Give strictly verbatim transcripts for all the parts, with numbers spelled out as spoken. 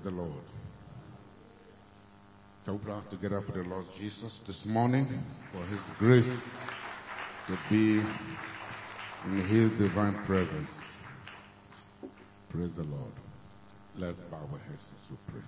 the Lord. Shall we pray together for the Lord Jesus this morning, for his grace to be in his divine presence. Praise the Lord. Let's bow our heads as we pray.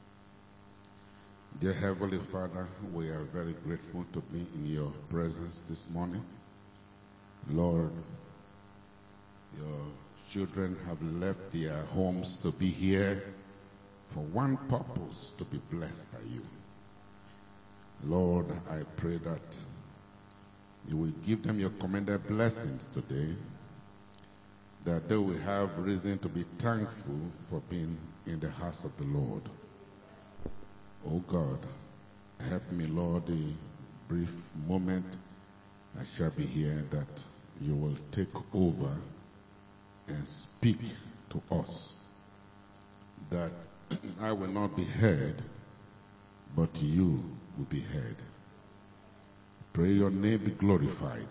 Dear Heavenly Father, we are very grateful to be in your presence this morning. Lord, your children have left their homes to be here for one purpose, to be blessed by you. Lord, I pray that you will give them your commended blessings today, that they will have reason to be thankful for being in the house of the Lord. Oh God, help me, Lord, the brief moment I shall be here, that you will take over and speak to us, that I will not be heard, but you will be heard. Pray your name be glorified.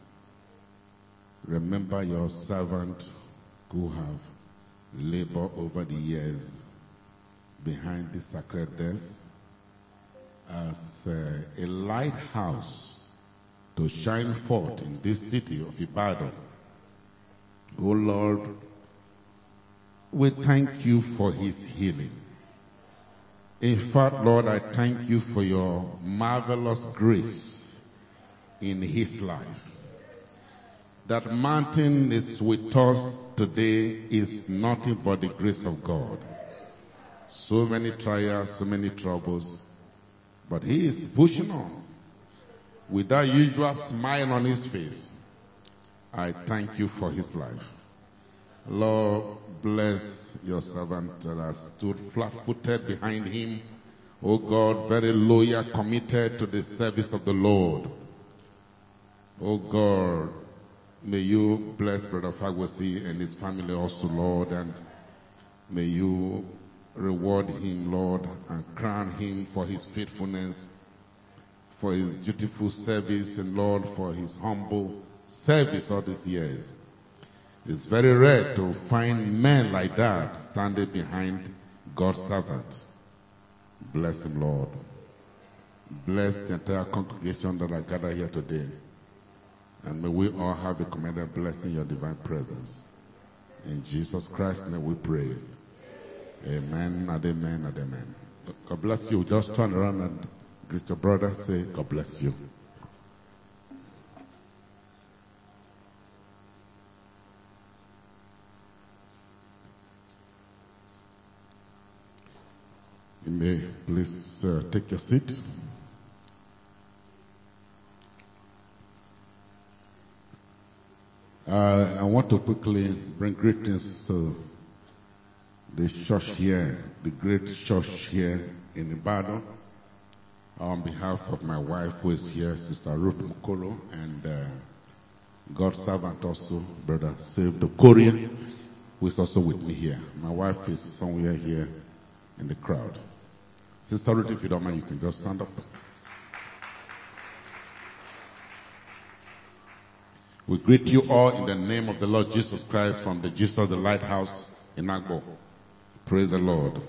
Remember your servant who have labored over the years behind this sacred desk as uh, a lighthouse to shine forth in this city of Ibadan. Oh Lord, we thank you for his healing. In fact, Lord, I thank you for your marvelous grace in his life. That mountain is with us today is nothing but the grace of God. So many trials, so many troubles, but he is pushing on with that usual smile on his face. I thank you for his life. Lord, bless your servant that has stood flat-footed behind him. Oh God, very loyal, committed to the service of the Lord. Oh God, may you bless Brother Fagwasi and his family also, Lord, and may you reward him, Lord, and crown him for his faithfulness, for his dutiful service, and Lord, for his humble service all these years. It's very rare to find men like that standing behind God's servant. Bless him, Lord. Bless the entire congregation that are gathered here today. And may we all have a commended blessing in your divine presence. In Jesus Christ's name we pray. Amen and amen and amen. God bless you. Just turn around and greet your brother. Say, God bless you. You may please uh, take your seat. Uh, I want to quickly bring greetings to the church here, the great church here in Ibadan, on behalf of my wife who is here, Sister Ruth Mukolo, and uh, God's servant also, Brother Save the Korean, who is also with me here. My wife is somewhere here in the crowd. Sister Ruth, if you don't mind, you can just stand up. We greet you all in the name of the Lord Jesus Christ from the Jesus the Lighthouse in Agbo. Praise the Lord.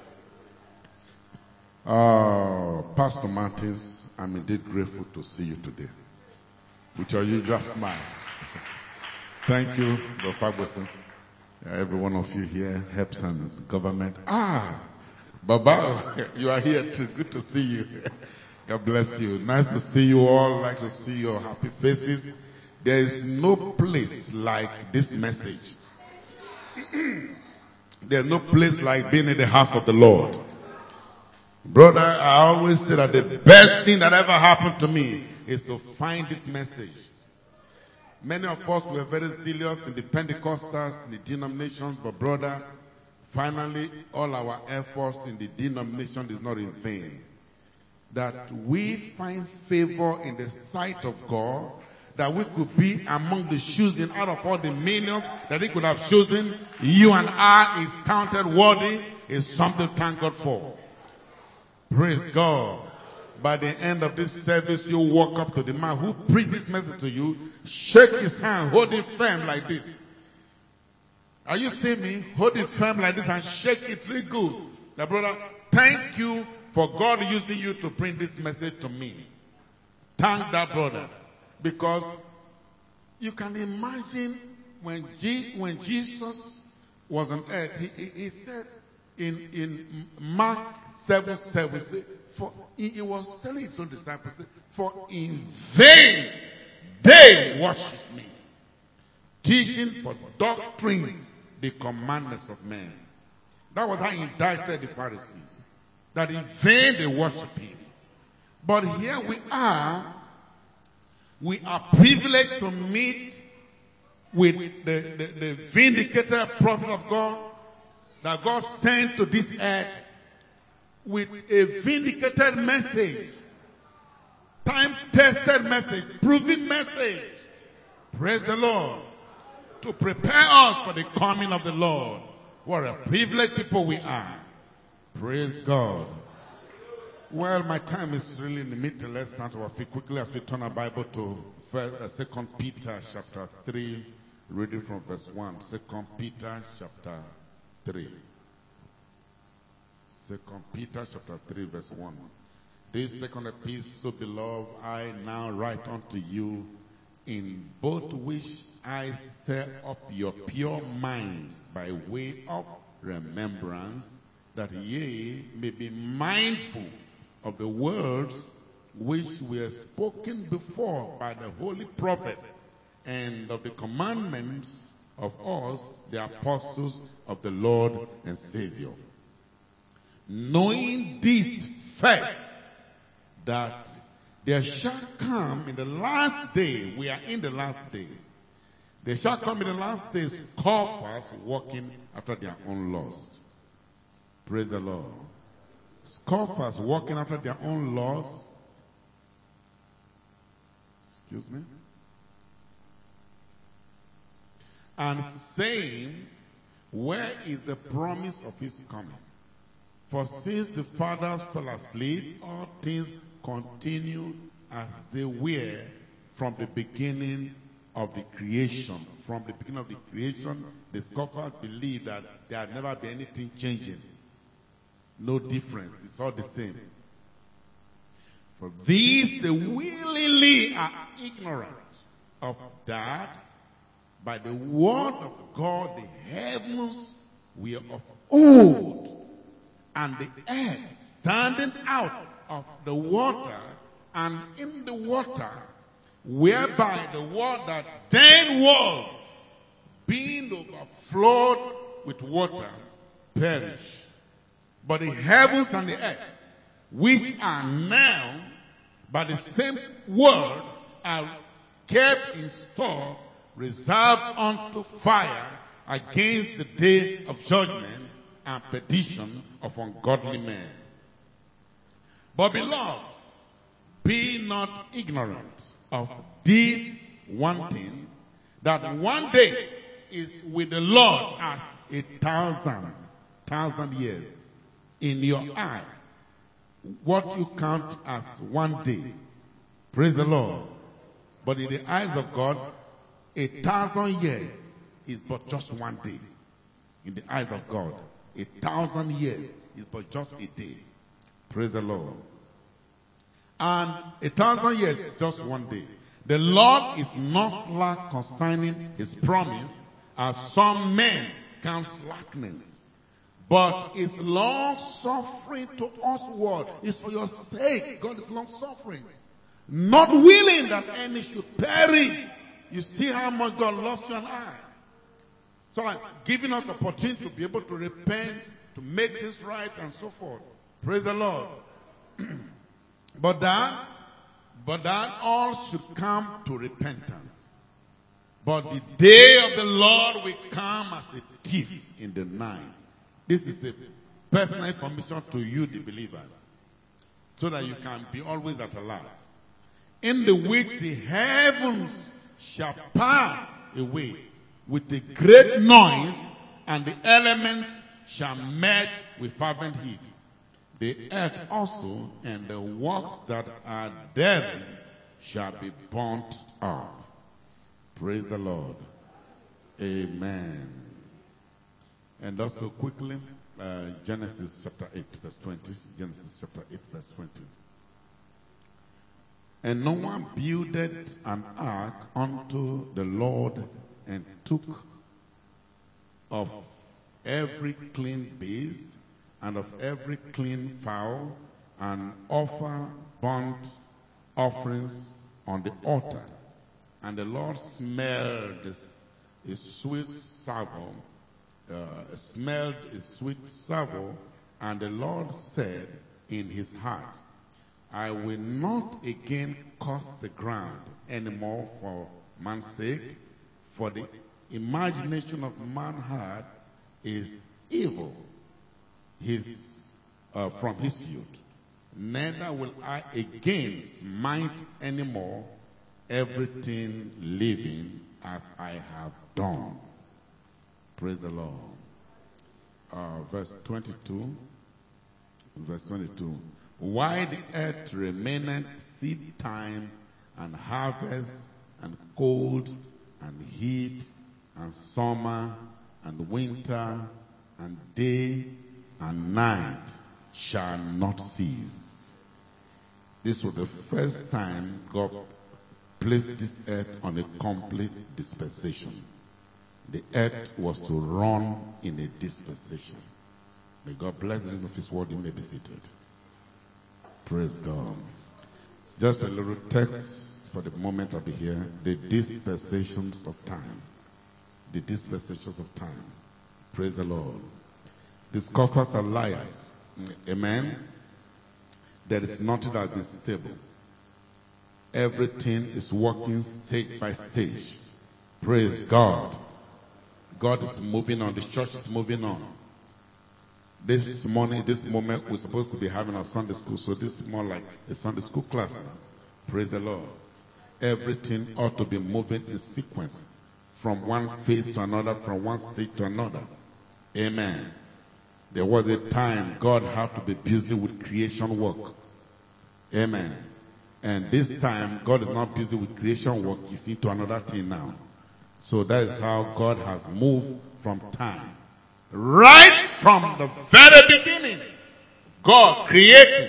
Uh, Pastor Martins, I'm indeed grateful to see you today with your usual smile. Thank you, Brother Fagwasi. Every one of you here helps and government. Ah, Baba, you are here too. Good to see you. God bless you. Nice to see you all. Like to see your happy faces. There is no place like this message. There's no place like being in the house of the Lord. Brother, I always say that the best thing that ever happened to me is to find this message. Many of us were very zealous in the Pentecostals, in the denominations, but brother, finally all our efforts in the denomination is not in vain. That we find favor in the sight of God, that we could be among the chosen out of all the millions that he could have chosen. You and I is counted worthy, is something to thank God for. Praise God. By the end of this service, you walk up to the man who preached this message to you, shake his hand, hold it firm like this. Are you seeing me? Hold it firm like this and shake it really good. The brother, thank you for God using you to bring this message to me. Thank that brother. Because you can imagine when, G, when Jesus was on earth, he, he, he said in, in Mark seven seven, for, he, he was telling his own disciples, for in vain they worship me, teaching for doctrines the commandments of men. That was how he indicted the Pharisees, that in vain they worship him. But here we are, we are privileged to meet with the, the, the vindicated prophet of God that God sent to this earth with a vindicated message, time-tested message, proven message. Praise the Lord. To prepare us for the coming of the Lord. What a privileged people we are. Praise God. Well, my time is really limited. Let's start our feet quickly as we turn our Bible to Second Peter chapter three, reading from verse one. Second Peter chapter three. Second Peter chapter three, verse one. This second epistle, beloved, I now write unto you, in both which I stir up your pure minds by way of remembrance, that ye may be mindful of the words which were spoken before by the holy prophets, and of the commandments of us, the apostles of the Lord and Savior. Knowing this first, that there shall come in the last day, we are in the last days, there shall come in the last days scoffers walking after their own lust. Praise the Lord. Scoffers walking after their own lust. Excuse me. And saying, where is the promise of his coming? For since the fathers fell asleep, all things continue as they were from the beginning of the creation. From the beginning of the creation, the scoffers believed that there had never been anything changing. No difference. It's all the same. For these, they willingly are ignorant of that by the word of God the heavens were of old, and the earth standing out of the water, and in the water, whereby the world that then was, being overflowed with water, perish. But the heavens and the earth, which are now by the same word, are kept in store, reserved unto fire against the day of judgment and perdition of ungodly men. But beloved, be not ignorant of this one thing, that one day is with the Lord as a thousand, thousand years. In your eye, what you count as one day. Praise the Lord. But in the eyes of God, a thousand years is but just one day. In the eyes of God, a thousand years is but just a day. Praise the Lord. And a thousand years is just one day. The Lord is not slack concerning his promise, as some men count slackness, but is long suffering to us what? It's for your sake. God is long suffering. Not willing that any should perish. You see how much God loves you and I. So I'm giving us the opportunity to be able to repent, to make this right and so forth. Praise the Lord. But that, but that all should come to repentance. But the day of the Lord will come as a thief in the night. This is a personal information to you, the believers, so that you can be always at alert. In the which the heavens shall pass away with a great noise, and the elements shall melt with fervent heat. The earth also and the works that are therein shall be burnt up. Praise the Lord. Amen. And also quickly, uh, Genesis chapter eight, verse twenty. Genesis chapter eight, verse twenty. And Noah builded an ark unto the Lord, and took of every clean beast and of every clean fowl, and offer burnt offerings on the altar. And the Lord smelled this, a sweet savour, uh, smelled a sweet savour, and the Lord said in his heart, I will not again curse the ground anymore for man's sake, for the imagination of man's heart is evil his, uh, from his youth. Neither will I again smite anymore everything living as I have done. Praise the Lord. Uh, verse twenty-two. Verse twenty-two. Why the earth remaineth seed time and harvest and cold and heat and summer and winter and day and night shall not cease. This was the first time God placed this earth on a complete dispensation. The earth was to run in a dispensation. May God bless the reading of his word. You may be seated. Praise God. Just a little text for the moment I'll be here. The dispensations of time. The dispensations of time. Praise the Lord. The scoffers are liars. Amen. There is nothing that is stable. Everything is working stage by stage. Praise God. God is moving on. The church is moving on. This morning, this moment, we're supposed to be having our Sunday school, so this is more like a Sunday school class now. Praise the Lord. Everything ought to be moving in sequence, from one phase to another, from one state to another. Amen. There was a time God had to be busy with creation work. Amen. And this time, God is not busy with creation work. He's into another thing now. So that is how God has moved from time. Right from the very beginning, God created.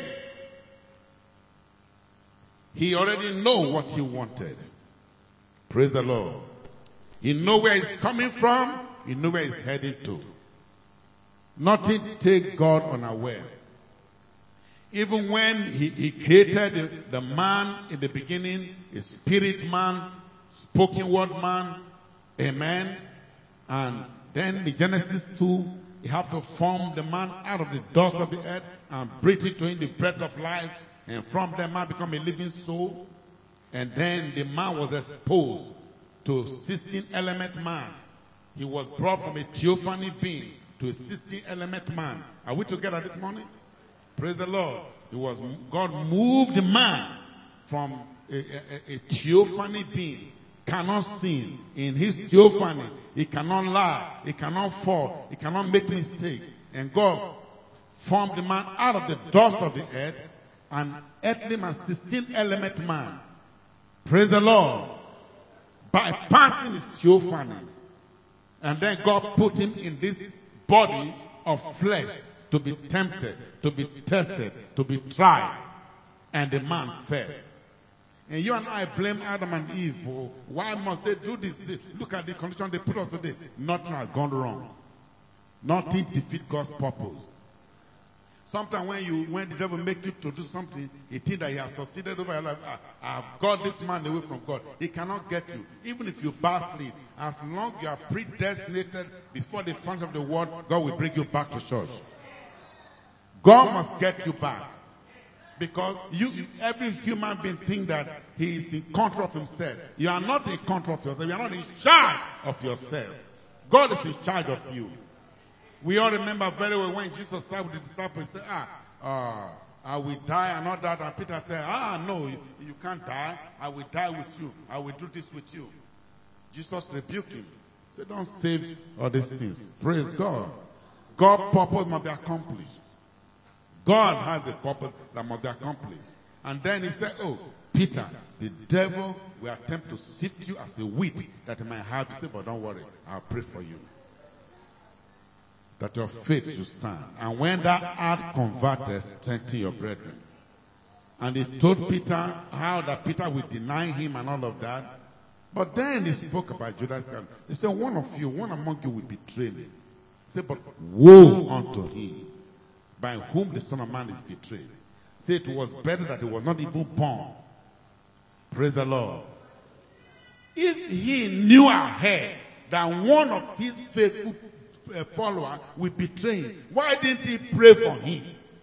He already knew what he wanted. Praise the Lord. He knew where he's coming from. He knew where he's heading to. Nothing take God unaware. Even when he, he created the, the man in the beginning, a spirit man, spoken word man, amen. And then in Genesis two, he have to form the man out of the dust of the earth and breathe into him the breath of life. And from that man become a living soul. And then the man was exposed to sixteen element man. He was brought from a theophany being to a sixteen element man. Are we together this morning? Praise the Lord. It was God moved the man from a, a, a theophany being. Cannot sin. In his theophany, he cannot lie, he cannot fall, he cannot make mistake. And God formed the man out of the dust of the earth, an earthly man, sixteen element man. Praise the Lord. Bypassing his theophany. And then God put him in this body of flesh to be tempted, to be tested, to be tried. And the man fell. And you and I blame Adam and Eve for why must they do this? They, look at the condition they put us today. Nothing has gone wrong. Nothing defeats God's purpose. Sometimes when you, when the devil make you to do something, you think that he has succeeded over your life. I, I've got this man away from God. He cannot get you. Even if you backslid, as long as you are predestinated before the foundation of the world, God will bring you back to church. God must get you back. Because you, every human being thinks that he is in control of himself. You are not in control of yourself. You are not in charge of yourself. God is in charge of you. We all remember very well when Jesus sat with the disciples, he said, ah, uh, I will die and all that. And Peter said, ah, no, you, you can't die. I will die with you. I will do this with you. Jesus rebuked him. He said, don't save all these things. Praise God. God's purpose must be accomplished. God has a purpose that must be accomplished. And then he said, oh, Peter, the devil will attempt to sift you as a wheat that he might have. He said, but don't worry, I'll pray for you. that your faith should stand. And when thou art converted, strengthen your brethren. And he told Peter how that Peter would deny him and all of that. But then he spoke about Judas Iscariot. He said, one of you, one among you will betray me. He said, but woe unto him by whom the Son of Man is betrayed. He said it was better that he was not even born. Praise the Lord. If he knew ahead that one of his faithful followers would betray him, why didn't he pray for him?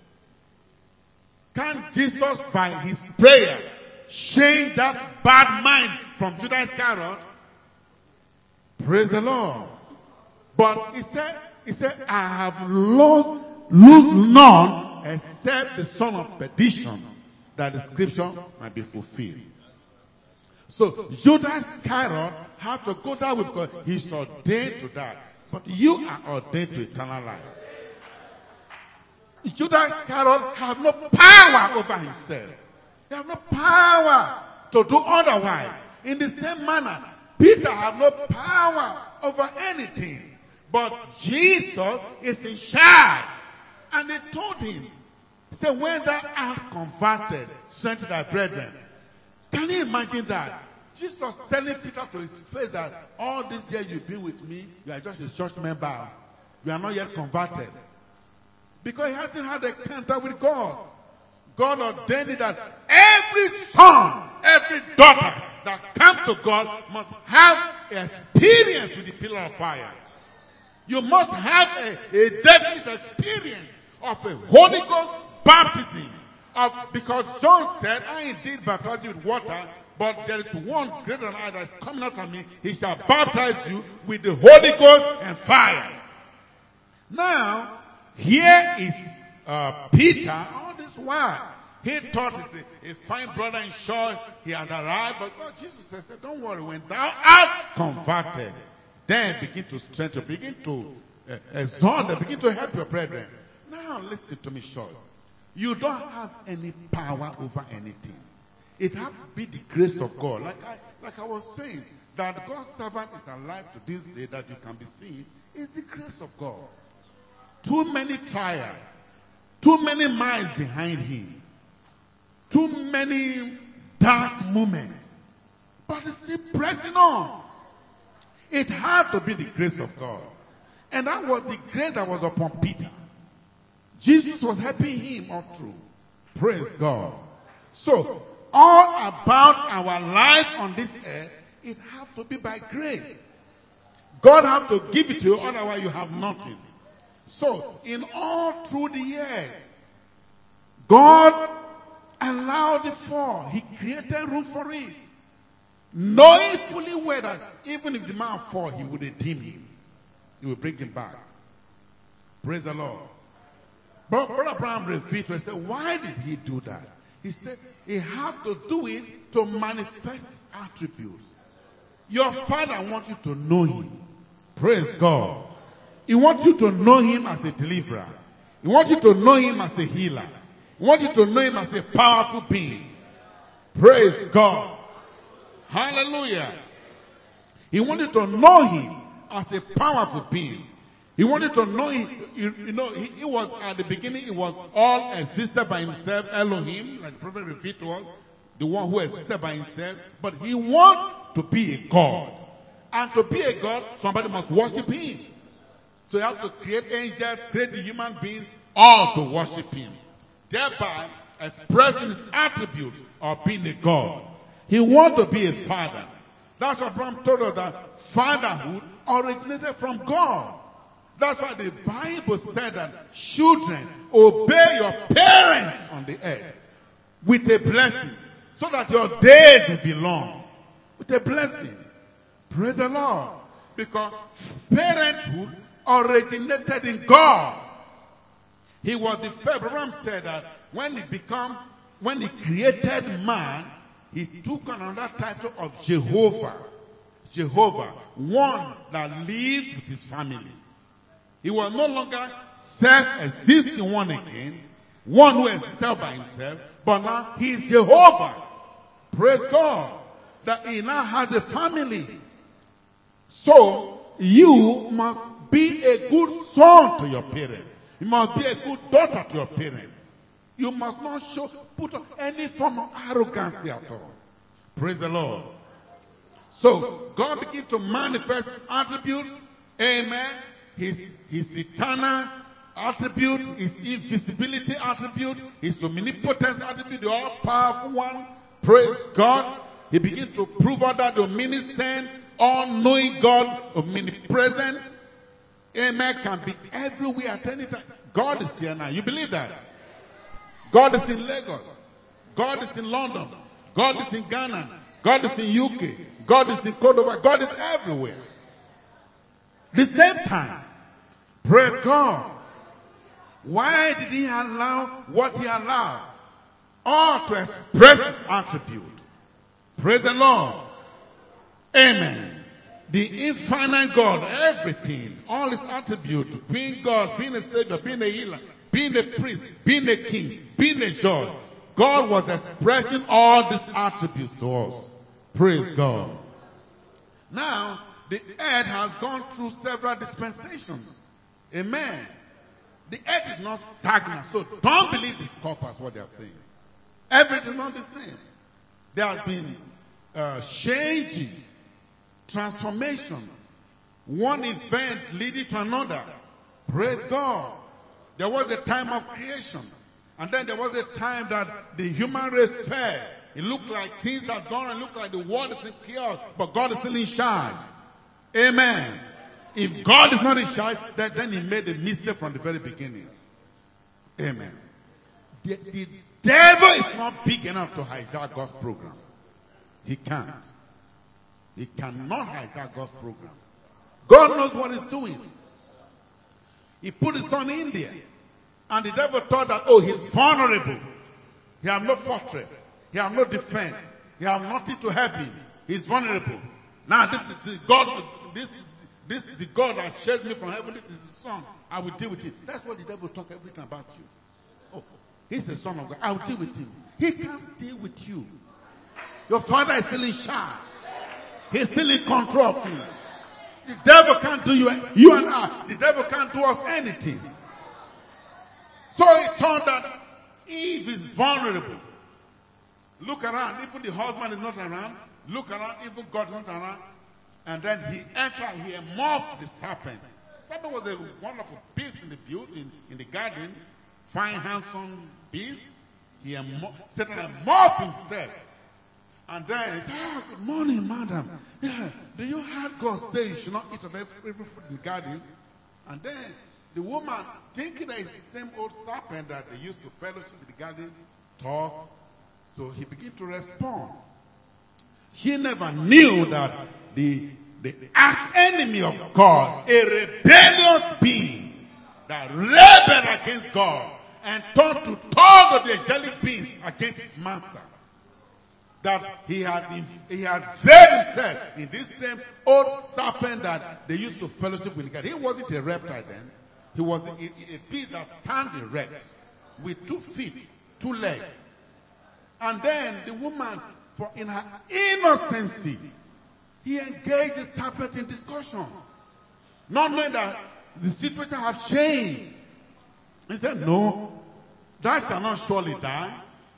Can Jesus, by his prayer, change that bad mind from Judas Iscariot? Praise the Lord. But he said, he said, I have lost, lose none except the son of perdition, that the scripture might be fulfilled. So Judas Iscariot had to go that way because he's ordained to die. But you are ordained to eternal life. Judas Iscariot have no power over himself. He have no power to do otherwise. In the same manner, Peter have no power over anything. But Jesus is in charge. And they told him, he said, when thou art converted, strengthen thy brethren. Can you imagine that? Jesus telling Peter to his face that all this year you've been with me, you are just a church member. You are not yet converted. Because he hasn't had a encounter with God. God ordained it that every son, every daughter that comes to God must have experience with the pillar of fire. You must have a, a definite experience of a Holy Ghost baptism. Of, because John said, I indeed baptize you with water, but there is one greater than I that is coming out from me. He shall baptize you with the Holy Ghost and fire. Now, here is uh, Peter. All this while, he thought he's a, a fine brother in short. He has arrived. But God, Jesus said, don't worry. When thou art converted, then begin to strengthen, begin to uh, exhort them, begin to help your brethren. Now, listen to me short. You don't have any power over anything. It has to be the grace of God. Like I, like I was saying, that God's servant is alive to this day, that you can be seen, is the grace of God. Too many trials, too many miles behind him, too many dark moments, but he's still pressing on. It had to be the grace of God. And that was the grace that was upon Peter. Jesus was helping him all through. Praise God. So, all about our life on this earth, it has to be by grace. God has to give it to you, otherwise you have nothing. So, in all through the years, God allowed it fall. He created room for it. Knowing fully well that even if the man fall, he would redeem him. He will bring him back. Praise the Lord. But Brother Abraham repeated and said, why did he do that? He said, he had to do it to manifest his attributes. Your father wants you to know him. Praise God. He wants you to know him as a deliverer. He wants you to know him as a healer. He wants you to know him as a powerful being. Praise God. Hallelujah. He wanted to know him as a powerful being. He wanted to know him. You, you know, he, he was at the beginning, he was all existed by himself, Elohim, like the prophet referred to us, the one who existed by himself. But he wants to be a God. And to be a God, somebody must worship him. So you have to create angels, create the human beings, all to worship him. Thereby expressing his attributes of being a God. He wants to be a father. That's what Abraham told us, that fatherhood originated from God. That's why the Bible said that children, obey your parents on the earth with a blessing, so that your days will be long. With a blessing. Praise the Lord. Because parenthood originated in God. He was the first. Abraham said that when he become, when he created man, he took another title of Jehovah. Jehovah. One that lives with his family. He was no longer self-existing one again. One who existed by himself. But now he is Jehovah. Praise God. That he now has a family. So, you must be a good son to your parents. You must be a good daughter to your parents. You must not show, put on any form of arrogance at all. Praise the Lord. So, God begins to manifest his attributes. Amen. His, his eternal attribute, his invisibility attribute, his omnipotence attribute, the all-powerful one. Praise God. He begins to prove out that omniscient, all-knowing God, omnipresent. Amen. Can be everywhere at any time. God is here now. You believe that? God is in Lagos. God is in London. God is in Ghana. God is in U K. God is in Cote d'Ivoire. God is everywhere. The same time. Praise God. Why did he allow what he allowed? All to express his attribute. Praise the Lord. Amen. The infinite God, everything, all his attributes, being God, being a Savior, being a healer, being a priest, being a king, being a judge. God was expressing all these attributes to us. Praise God. Now, the earth has gone through several dispensations. Amen. The earth is not stagnant, so don't believe the scoffers what they are saying. Everything is not the same. There have been uh, changes, transformation, one event leading to another. Praise God. There was a time of creation, and then there was a time that the human race fell. It looked like things had gone and looked like the world is in chaos, but God is still in charge. Amen. If God is not in charge, then, then he made a mistake from the very beginning. Amen. The, the devil is not big enough to hijack God's program. He can't. He cannot hijack God's program. God knows what he's doing. He put his son in India. And the devil thought that, oh, he's vulnerable. He has no fortress. He has no defense. He has nothing to help him. He's vulnerable. Now this is the God, this is, this is the God that chased me from heaven. This is his son. I will deal with him. That's what the devil talks every time about you. Oh, he's the son of God. I will deal with him. He can't deal with you. Your father is still in charge. He's still in control of things. The devil can't do you, you and I. The devil can't do us anything. So he thought that Eve is vulnerable. Look around. Even the husband is not around. Look around. Even God is not around. And then he entered here, morphed the serpent. Serpent was a wonderful beast in the view, in, in the garden. Fine, handsome beast. He Satan morphed himself. And then he said, oh, good morning, madam. Yeah, do you have God say you should not eat of every, every fruit in the garden? And then the woman, thinking that it's the same old serpent that they used to fellowship in the garden, talk. So he began to respond. She never knew that the, the arch enemy of God, a rebellious being that rebelled against God and turned to tug of the angelic being against his master, that he had he had veiled himself in this same old serpent that they used to fellowship with God. He wasn't a reptile then. He was a, a, a beast that stands erect with two feet, two legs. And then the woman, for in her innocency, he engaged the serpent in discussion, not knowing that the situation has changed. He said, no, thou shalt not surely die.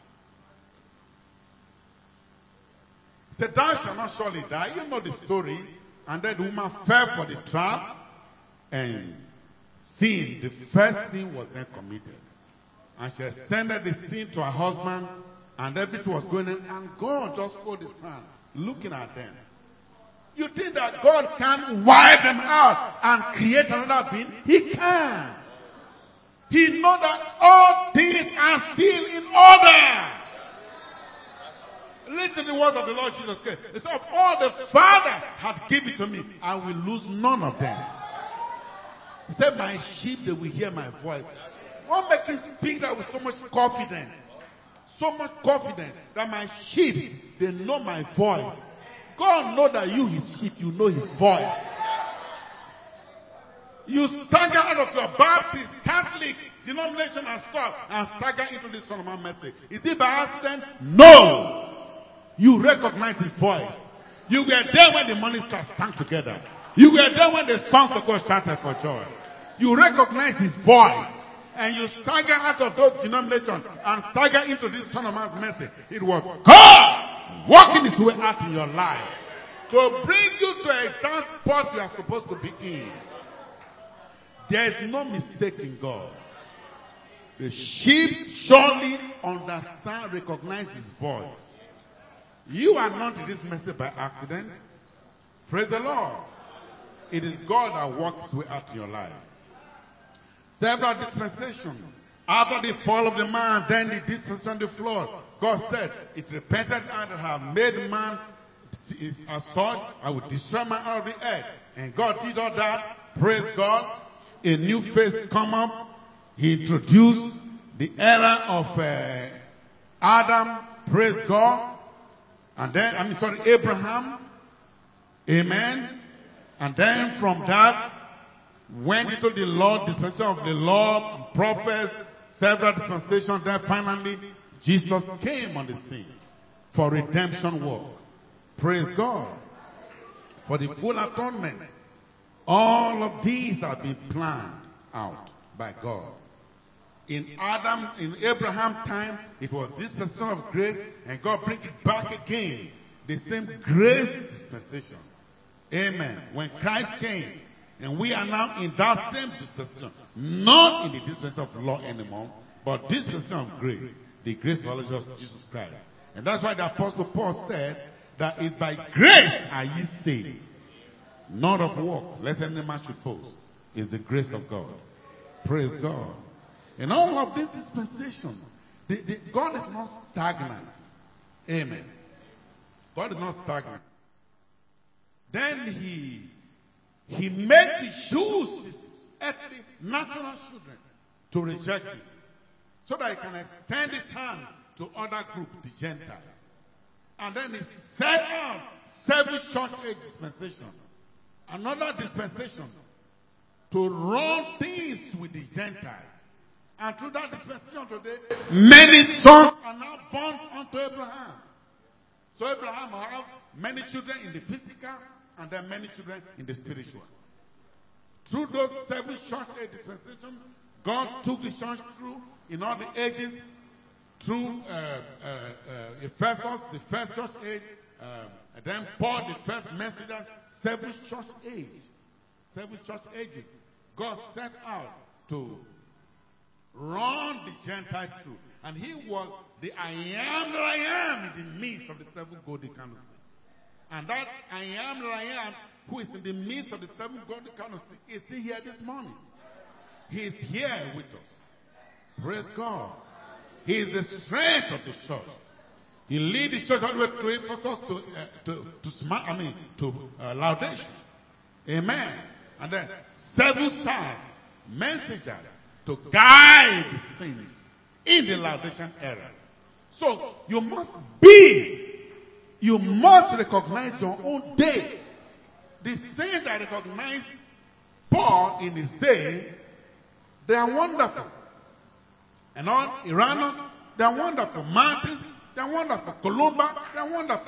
He said, thou shalt not surely die. You know the story. And then the woman fell for the trap, and sin, the first sin was then committed. And she extended the sin to her husband, and everything was going on, and God just folded his hand, looking at them. You think that God can wipe them out and create another being? He can. He knows that all things are still in order. Listen to the words of the Lord Jesus Christ. He said, of all the Father hath given to me, I will lose none of them. He said, my sheep, they will hear my voice. What makes him speak that with so much confidence? So much confidence that my sheep, they know my voice. God knows that you, his sheep, you know his voice. You stagger out of your Baptist, Catholic denomination and stuff and stagger into this Son of Man message. Is it by accident? No. You recognize his voice. You were there when the ministers sang together. You were there when the songs of God started for joy. you recognize his voice, and you stagger out of those denominations and stagger into this Son of Man's message. It was God working his way out in your life to bring you to a exact spot you are supposed to be in. There is no mistake in God. The sheep surely understand, recognize his voice. You are not in this message by accident. Praise the Lord. It is God that works his way out in your life. Several dispensations. After the fall of the man, then the dispensation of the flood. God said, it repented and have made man as such, I will destroy man out of the earth. And God did all that. Praise God. A new face come up. He introduced the era of uh, Adam. Praise God. And then, I mean, sorry, Abraham. Amen. And then from that, went into the Lord, dispensation of the law, prophets, several dispensations. Then finally, Jesus came on the scene for redemption work. Praise God. For the full atonement. All of these have been planned out by God. In Adam, in Abraham time, it was dispensation of grace, and God bring it back again. The same grace dispensation. Amen. When Christ came, and we are now in that same dispensation, not in the dispensation of law anymore, but dispensation of grace, the grace of our Lord Jesus Christ. And that's why the Apostle Paul said that it's by grace are ye saved, not of work, lest any man should boast. It's the grace of God. Praise God. In all of this dispensation, the, the, God is not stagnant. Amen. God is not stagnant. Then he he made the Jews, his earthly, natural children, to reject him, so that he can extend his hand to other groups, the Gentiles. And then he set out seven short age dispensations, another dispensation to run things with the Gentiles. And through that dispensation today, many sons are now born unto Abraham. So Abraham will have many children in the physical and then many children in the spiritual. Through those seven church age dispensations, God took the church through in all the ages, through uh, uh, uh, Ephesus, the first church age, uh, and then Paul, the first messenger, seven church age, seven church ages. God set out to run the Gentile through. And he was the I am that I am in the midst of the seven golden candlesticks. And that I am that I am, who is in the midst of the seven golden candlesticks, is still here this morning. He is here with us. Praise God. He is the strength of the church. He lead the church all the way to Ephesus, to, uh, to, to smart, I mean, to uh, Laodicea. Amen. And then seven stars, messengers, to guide the saints in the Laodicean era. So you must be, you must recognize your own day. The saints that recognize Paul in his day, they are wonderful. And all Irenaeus, they are wonderful. Martins, they are wonderful. Columba, they are wonderful.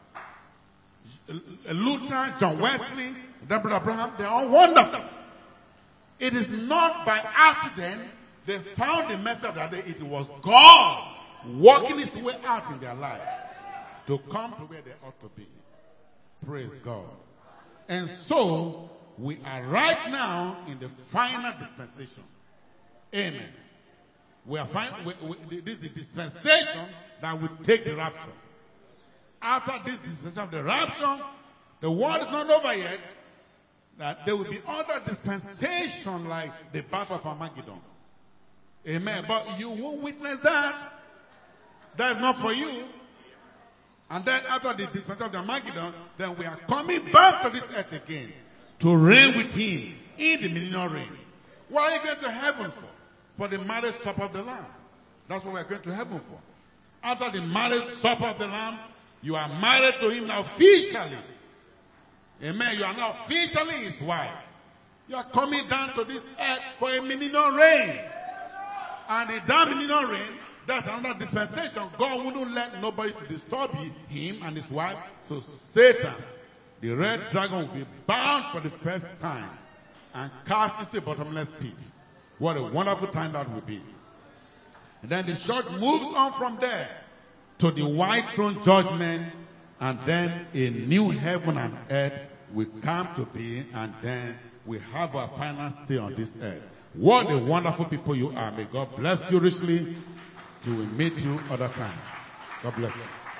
Luther, John Wesley, Brother Abraham, they are all wonderful. It is not by accident they found the message of that day. It was God working his way out in their life to come to where they ought to be. Praise God. And so, we are right now in the final dispensation. Amen. We are fine. We, we, this is the dispensation that will take the rapture. After this dispensation of the rapture, the world is not over yet. That there will be other dispensation like the battle of Armageddon. Amen. But you won't witness that. That's not for you. And then after the dispensation of the Armageddon, then we are coming back to this earth again to reign with him in the millennial reign. What are you going to heaven for? For the marriage supper of the Lamb. That's what we are going to heaven for. After the marriage supper of the Lamb, you are married to him now officially. Amen. You are now officially his wife. You are coming down to this earth for a millennial reign. And in that millennial reign, that's another dispensation. God wouldn't let nobody to disturb him and his wife. So Satan, the red dragon, will be bound for the first time. and cast into a bottomless pit. What a wonderful time that will be. And then the church moves on from there to the white throne judgment, and then a new heaven and earth will come to be, and then we have our final stay on this earth. What a wonderful people you are. May God bless you richly. We will meet you other time. God bless you.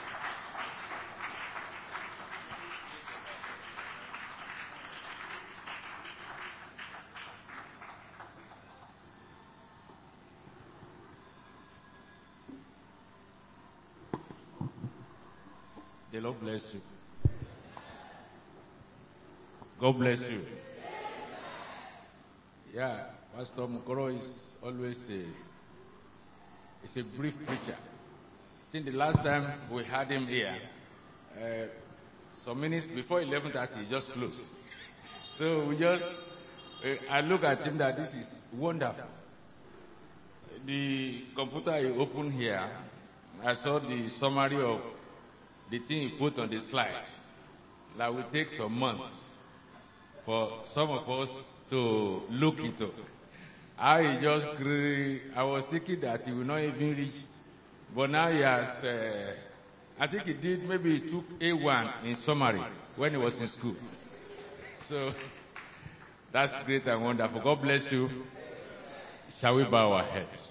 The Lord bless you. God bless you. Yeah, Pastor Mukoro is always a, is a brief preacher. I think the last time we had him here, uh, some minutes before eleven thirty, he just closed. So we just, uh, I look at him that this is wonderful. The computer he opened here, I saw the summary of the thing he put on the slide. That will take some months for some of us to look into. I just grew, I was thinking that he will not even reach, but now he has, uh, I think he did, maybe he took A one in summary when he was in school. So that's great and wonderful. God bless you. Shall we bow our heads?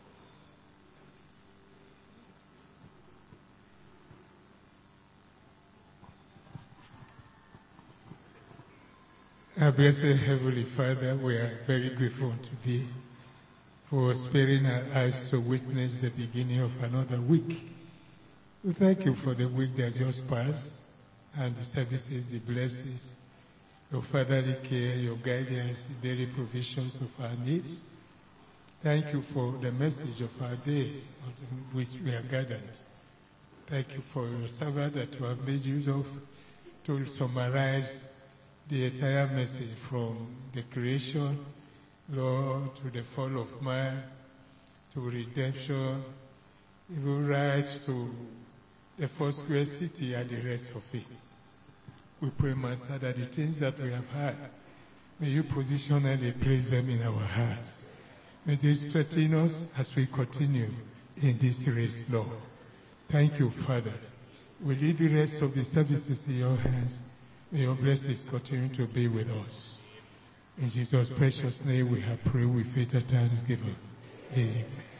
Our blessed Heavenly Father, we are very grateful today for sparing our eyes to witness the beginning of another week. We thank you for the week that just passed and the services, the blessings, your fatherly care, your guidance, the daily provisions of our needs. Thank you for the message of our day on which we are gathered. Thank you for your servant that you have made use of to summarize the entire message from the creation, Lord, to the fall of man, to redemption, even right to the first square city and the rest of it. We pray, Master, that the things that we have heard, may you positionally place them in our hearts. May they strengthen us as we continue in this race, Lord. Thank you, Father. We leave the rest of the services in your hands. May your blessings continue to be with us. In Jesus' precious name we have prayed with faith and thanksgiving. Amen.